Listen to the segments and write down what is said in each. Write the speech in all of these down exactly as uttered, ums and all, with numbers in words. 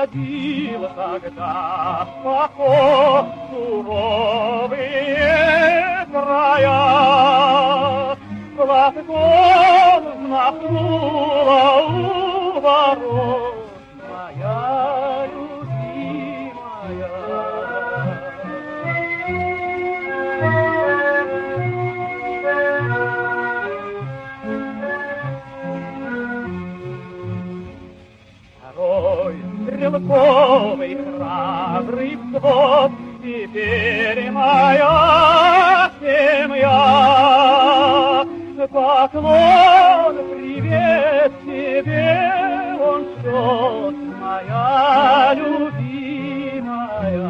ходил тогда поход суровые края. Платком взмахнула у ворот моя любимая. Второй стрелковый храбрый взвод, теперь моя семья. Поклон, привет тебе он шлет, моя любимая.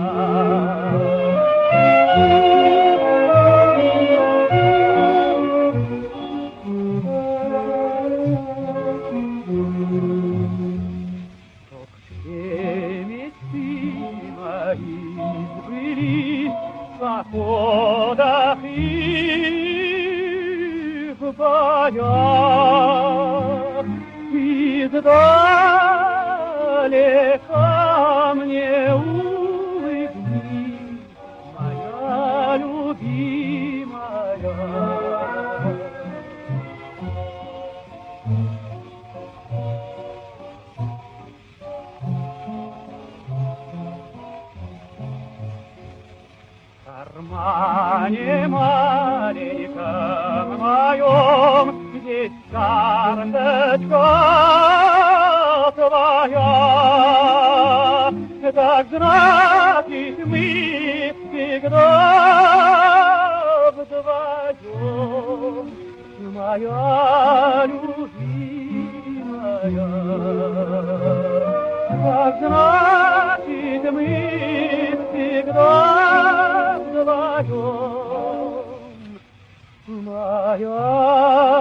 Чтоб все мечты мои сбылись в походах и в боях, издалека мне улыбнись, моя любимая. В кармане маленьком моем есть карточка твоя. Так значит, мы всегда вдвоем, моя любимая. Так значит, мы всегда вдвоем, моя